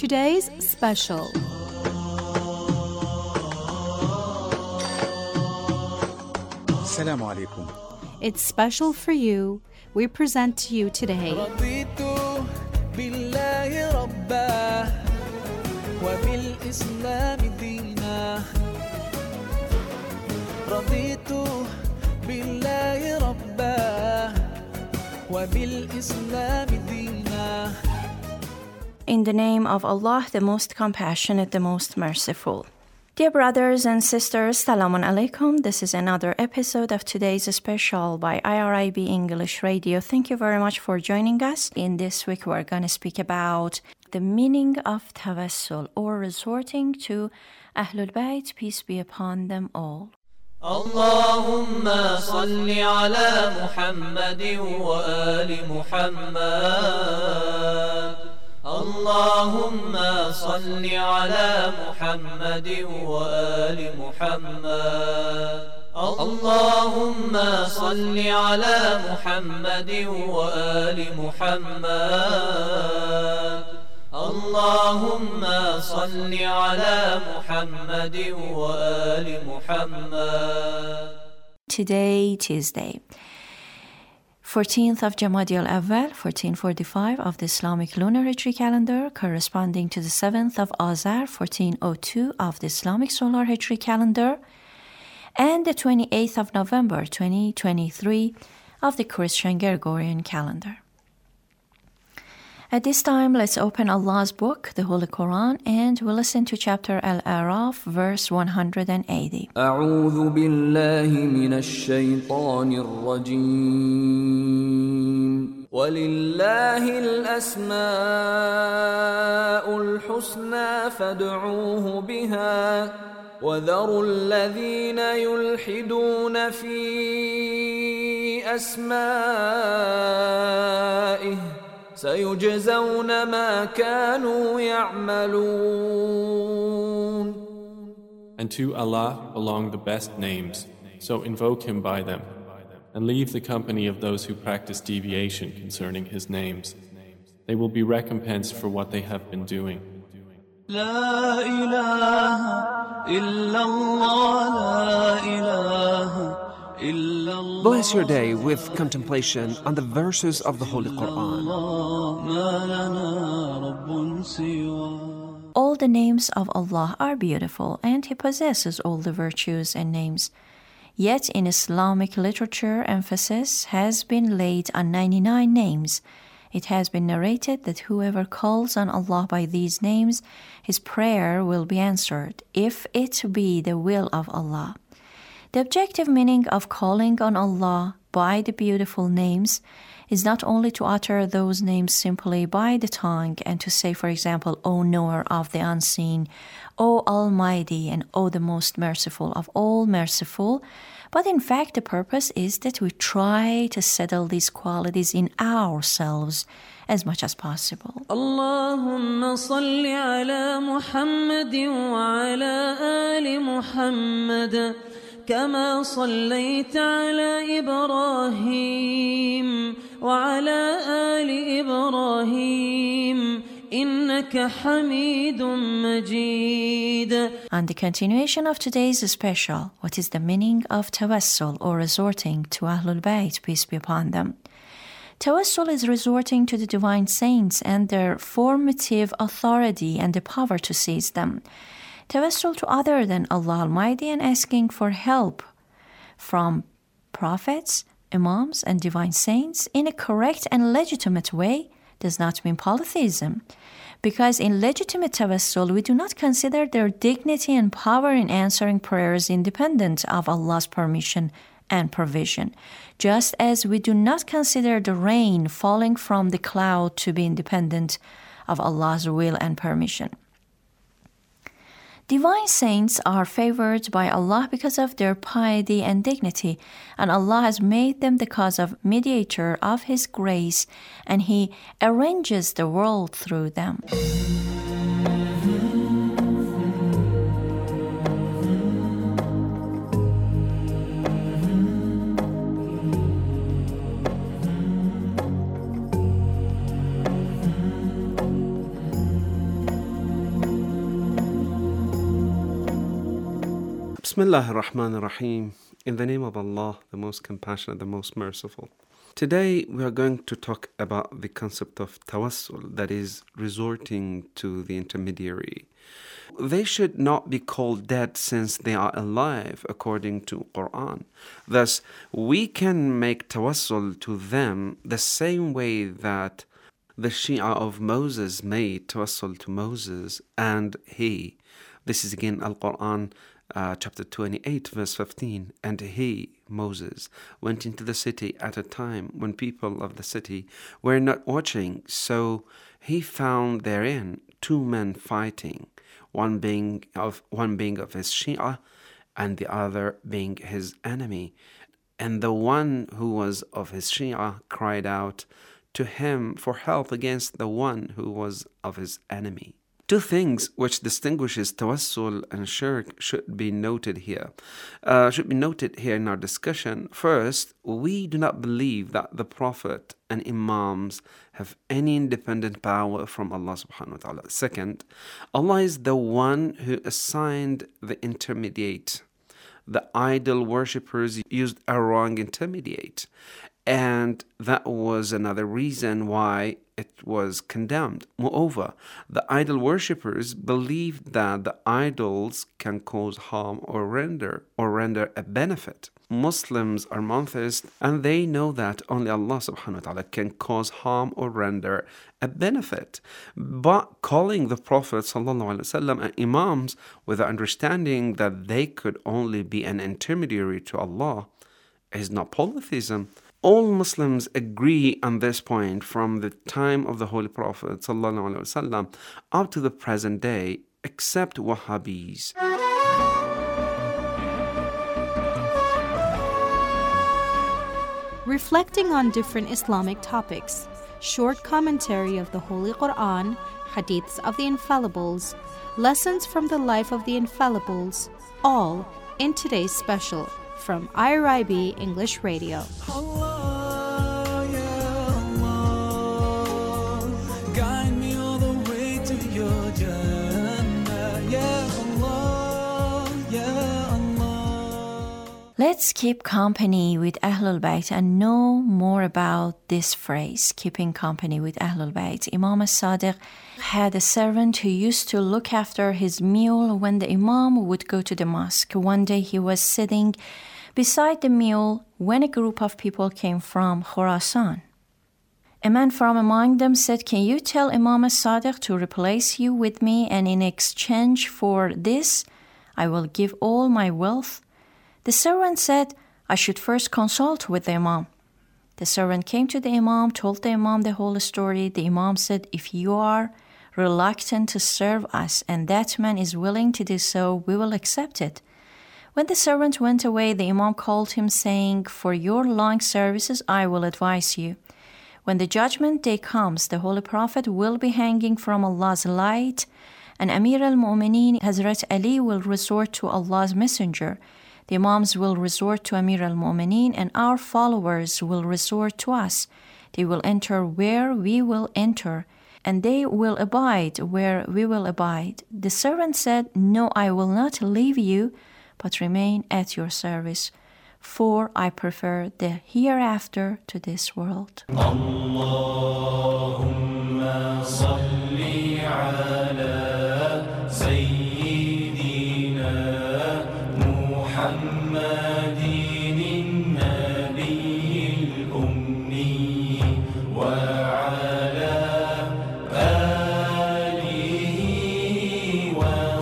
today's special. Assalamu alaikum. It's special for you. We present to you today رضيت بالله ربا وبالإسلام دينا رضيت بالله ربا وبالإسلام دينا. In the name of Allah, the most compassionate, the most merciful. Dear brothers and sisters, Salamun Alaikum. This is another episode of today's special by IRIB English Radio. Thank you very much for joining us. In this week, we're going to speak about the meaning of tawassul, or resorting to Ahlul Bayt, peace be upon them all. اللهم صل على محمد وآل محمد اللهم صل على محمد وآل محمد اللهم صل على محمد وآل محمد اللهم صل على محمد وآل محمد. Today, Tuesday, 14th of Jamadi al-Awwal, 1445 of the Islamic lunar Hijri calendar, corresponding to the 7th of Azar, 1402 of the Islamic solar Hijri calendar, and the 28th of November, 2023 of the Christian Gregorian calendar. At this time, let's open Allah's book, the Holy Quran, and we'll listen to chapter Al-A'raf, verse 180. أعوذ بالله من الشيطان الرجيم ولله الأسماء الحسنى فادعوه بها وذروا الذين يلحدون في أسمائه سيجزون ما كانوا يعملون. And to Allah belong the best names, so invoke Him by them, and leave the company of those who practice deviation concerning His names. They will be recompensed for what they have been doing. لا إله إلا الله لا إله إلا الله. Bless your day with contemplation on the verses of the Holy Quran. ما لنا رب سواه. All the names of Allah are beautiful, and He possesses all the virtues and names. Yet in Islamic literature, emphasis has been laid on 99 names. It has been narrated that whoever calls on Allah by these names, his prayer will be answered, if it be the will of Allah. The objective meaning of calling on Allah by the beautiful names is not only to utter those names simply by the tongue and to say, for example, O knower of the unseen, O Almighty, and O the most merciful of all merciful, but in fact the purpose is that we try to settle these qualities in ourselves as much as possible. اللهم صل على محمد وعلى آل محمد كما صليت على إبراهيم وعلى آل إبراهيم إنك حميد مجيد. On the continuation of today's special, what is the meaning of tawassul, or resorting to Ahlul Bayt, peace be upon them? Tawassul is resorting to the divine saints and their formative authority and the power to seize them. Tawassul to other than Allah Almighty and asking for help from prophets, imams, and divine saints in a correct and legitimate way does not mean polytheism. Because in legitimate tawassul, we do not consider their dignity and power in answering prayers independent of Allah's permission and provision, just as we do not consider the rain falling from the cloud to be independent of Allah's will and permission. Divine saints are favored by Allah because of their piety and dignity, and Allah has made them the cause of mediator of His grace, and He arranges the world through them. Bismillah ar-Rahman ar-Rahim. In the name of Allah, the most compassionate, the most merciful. Today we are going to talk about the concept of tawassul, that is, resorting to the intermediary. They should not be called dead since they are alive, according to Quran. Thus, we can make tawassul to them the same way that the Shia of Moses made tawassul to Moses and he. This is again Al-Quran, chapter 28, verse 15. And he, Moses, went into the city at a time when people of the city were not watching. So he found therein two men fighting, one being of his Shia and the other being his enemy. And the one who was of his Shia cried out to him for help against the one who was of his enemy. Two things which distinguishes tawassul and shirk should be noted here in our discussion. First, we do not believe that the Prophet and Imams have any independent power from Allah subhanahu wa ta'ala. Second, Allah is the one who assigned the intermediate. The idol worshippers used a wrong intermediate, and that was another reason why it was condemned. Moreover, the idol worshippers believed that the idols can cause harm or render a benefit. Muslims are monotheists, and they know that only Allah subhanahu wa ta'ala can cause harm or render a benefit. But calling the Prophet sallallahu alaihi wasallam and Imams with the understanding that they could only be an intermediary to Allah is not polytheism. All Muslims agree on this point from the time of the Holy Prophet ﷺ up to the present day, except Wahhabis. Reflecting on different Islamic topics, short commentary of the Holy Quran, hadiths of the Infallibles, lessons from the life of the Infallibles, all in today's special from IRIB English Radio. Let's keep company with Ahlul Bayt and know more about this phrase, keeping company with Ahlul Bayt. Imam as-Sadiq had a servant who used to look after his mule when the Imam would go to the mosque. One day he was sitting beside the mule when a group of people came from Khurasan. A man from among them said, "Can you tell Imam as-Sadiq to replace you with me, and in exchange for this, I will give all my wealth?" The servant said, "I should first consult with the Imam." The servant came to the Imam, told the Imam the whole story. The Imam said, "If you are reluctant to serve us and that man is willing to do so, we will accept it." When the servant went away, the Imam called him, saying, "For your long services, I will advise you. When the judgment day comes, the Holy Prophet will be hanging from Allah's light, and Amir al-Mu'mineen, Hazrat Ali, will resort to Allah's Messenger. The Imams will resort to Amir al-Mu'mineen, and our followers will resort to us. They will enter where we will enter, and they will abide where we will abide." The servant said, "No, I will not leave you, but remain at your service, for I prefer the hereafter to this world." Allahumma salli ala Sayyidina Muhammadin al-Nabiyil Ummi wa ala alihi wa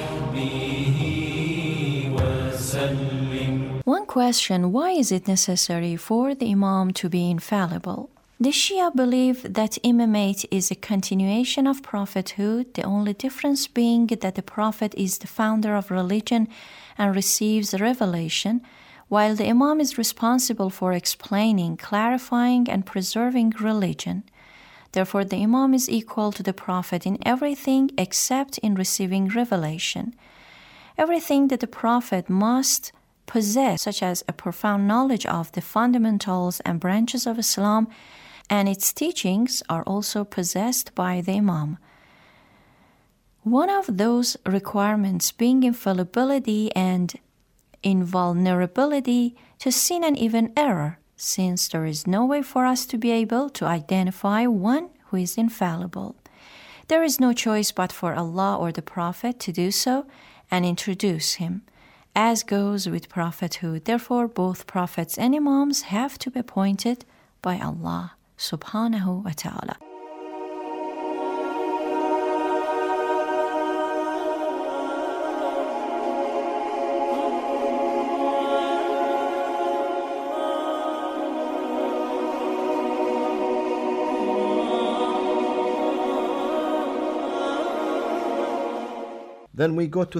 sahbihi wa sallim. One question: why is it necessary for the Imam to be infallible? The Shia believe that imamate is a continuation of prophethood, the only difference being that the prophet is the founder of religion and receives revelation, while the Imam is responsible for explaining, clarifying, and preserving religion. Therefore, the Imam is equal to the prophet in everything except in receiving revelation. Everything that the prophet must possess, such as a profound knowledge of the fundamentals and branches of Islam and its teachings, are also possessed by the Imam. One of those requirements being infallibility and invulnerability to sin and even error, since there is no way for us to be able to identify one who is infallible. There is no choice but for Allah or the Prophet to do so and introduce him, as goes with prophethood. Therefore, both prophets and imams have to be appointed by Allah subhanahu wa ta'ala. Then we go to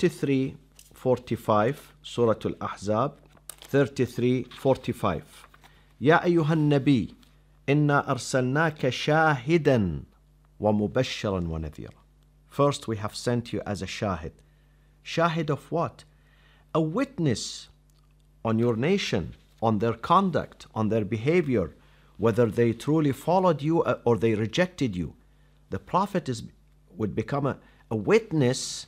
33:45, Surah Al-Ahzab, 33:45. يا أيها النبي إنا أرسلناك شاهدا ومبشرا ونذيرا. First, we have sent you as a shahid. Shahid of what? A witness on your nation, on their conduct, on their behavior, whether they truly followed you or they rejected you. The Prophet would become a witness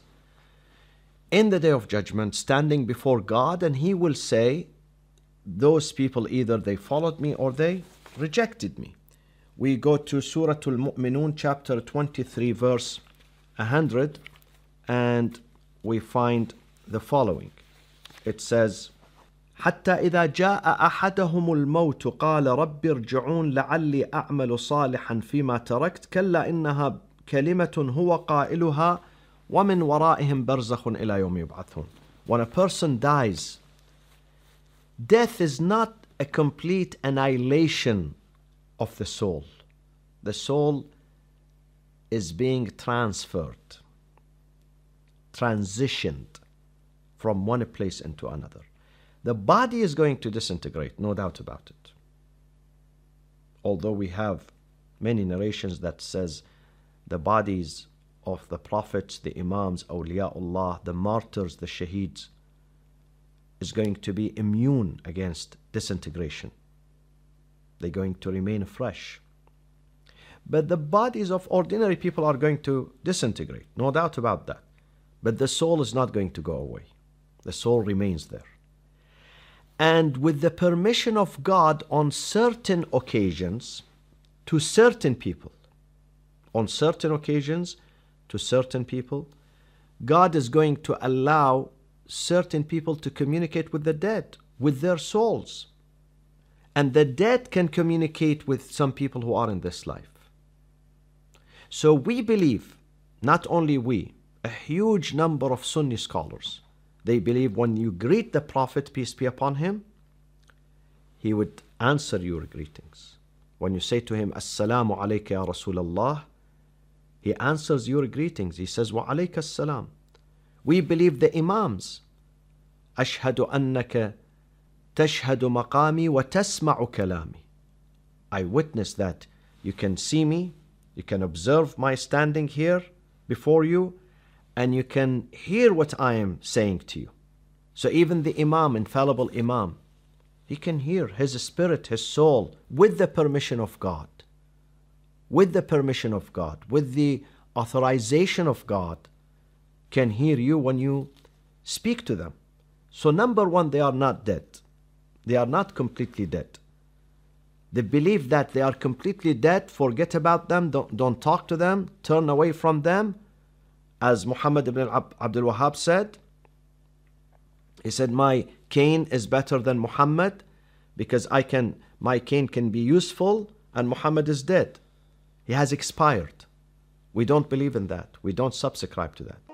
in the day of judgment, standing before God, and he will say, those people, either they followed me or they rejected me. We go to Surah Al-Mu'minun, chapter 23, verse 100, and we find the following. It says, حتى إذا جاء أحدهم الموت قال رب ارجعون لعلي أعمل صالحا فيما تركت كلا إنها كلمة هو قائلها ومن ورائهم برزخ إلى يوم يبعثون. When a person dies, death is not a complete annihilation of the soul. The soul is being transferred, transitioned from one place into another. The body is going to disintegrate, no doubt about it. Although we have many narrations that says the bodies of the prophets, the imams, awliyaullah, the martyrs, the shaheeds, is going to be immune against disintegration. They're going to remain fresh. But the bodies of ordinary people are going to disintegrate, no doubt about that. But the soul is not going to go away. The soul remains there. And with the permission of God, on certain occasions, to certain people, on certain occasions, to certain people, God is going to allow certain people to communicate with the dead, with their souls. And the dead can communicate with some people who are in this life. So we believe, not only we, a huge number of Sunni scholars, they believe when you greet the Prophet, peace be upon him, he would answer your greetings. When you say to him, Assalamu alayka ya Rasulallah, he answers your greetings. He says, Wa alayka assalam. We believe the Imams, Ashhadu annaka tashhadu maqami wa tasma'u kalami. I witness that you can see me, you can observe my standing here before you, and you can hear what I am saying to you. So even the Imam, infallible Imam, he can hear his spirit, his soul, with the permission of God. With the permission of God, with the authorization of God, can hear you when you speak to them. So number one, they are not dead. They are not completely dead. The belief that they are completely dead, forget about them, don't talk to them, turn away from them. As Muhammad ibn Abdul Wahhab said, he said, my cane is better than Muhammad because my cane can be useful and Muhammad is dead. He has expired. We don't believe in that. We don't subscribe to that.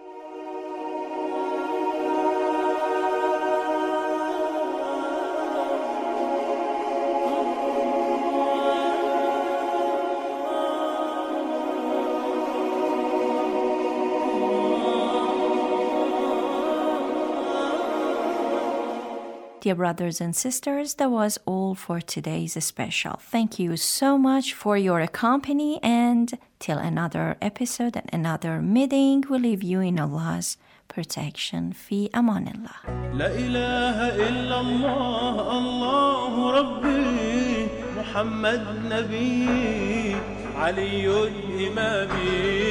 Dear brothers and sisters, that was all for today's special. Thank you so much for your company, and till another episode and another meeting, we leave you in Allah's protection. Fi amanillah. لا إله إلا الله الله ربي محمد نبي علي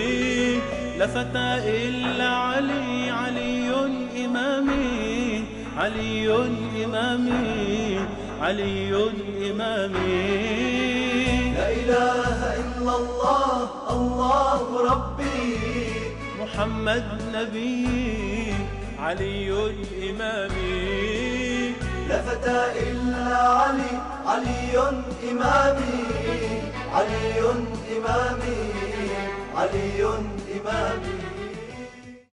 إمامي لا فتى إلا علي علي إمامي علي إمامي علي إمامي. لا إله إلا الله الله ربي محمد نبي علي إمامي. لا فتى إلا علي علي إمامي علي إمامي علي إمامي.